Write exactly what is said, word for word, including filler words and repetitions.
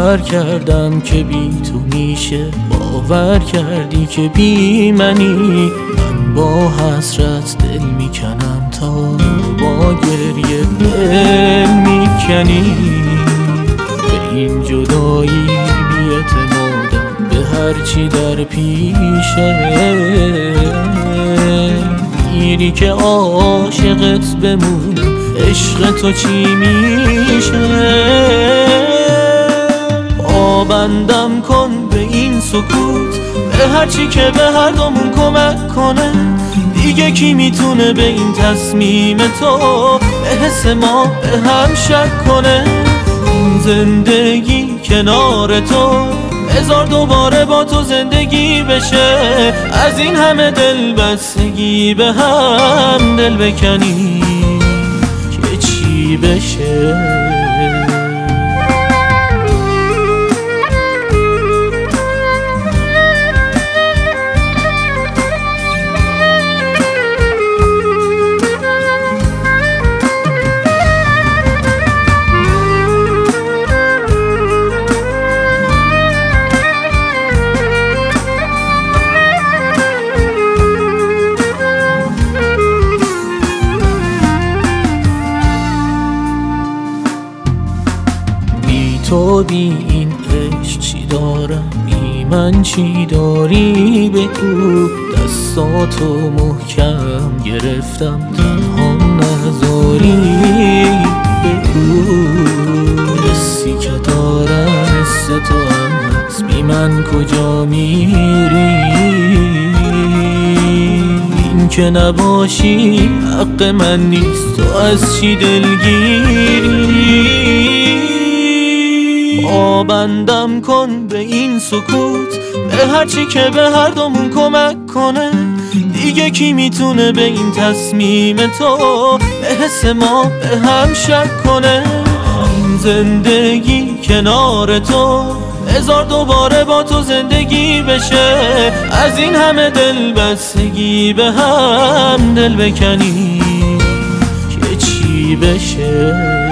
باور کردم که بی تو میشه، باور کردی که بی منی. من با حسرت دل میکنم تا با گریه دل میکنی. به این جدایی بی‌اعتمادم به هرچی در پیشه. میری که عاشقت بمونم، عشق تو چی میشه؟ پابندم کن به این سکوت، به هرچی که به هر دومون کمک کنه. دیگه کی میتونه به این تصمیم تو، به حس ما به هم شک کنه؟ این زندگی کنار تو، بذار دوباره با تو زندگی بشه. از این همه دل بستگی به هم دل بکنی که چی بشه؟ تو بی این عشق چی دارم، بی من چی داری بگو. دستاتو محکم گرفتم، تنها نذاری بگو. حسی که دارم حس تو هم هست، بی من کجا میری؟ این که نباشی حق من نیست، تو از چی دلگیری؟ پابندم کن به این سکوت، به هرچی که به هر دومون کمک کنه. دیگه کی میتونه به این تصمیم تو، به حس ما به هم شک کنه؟ این زندگی کنار تو، بذار دوباره با تو زندگی بشه. از این همه دل بستگی به هم دل بکنی که چی بشه؟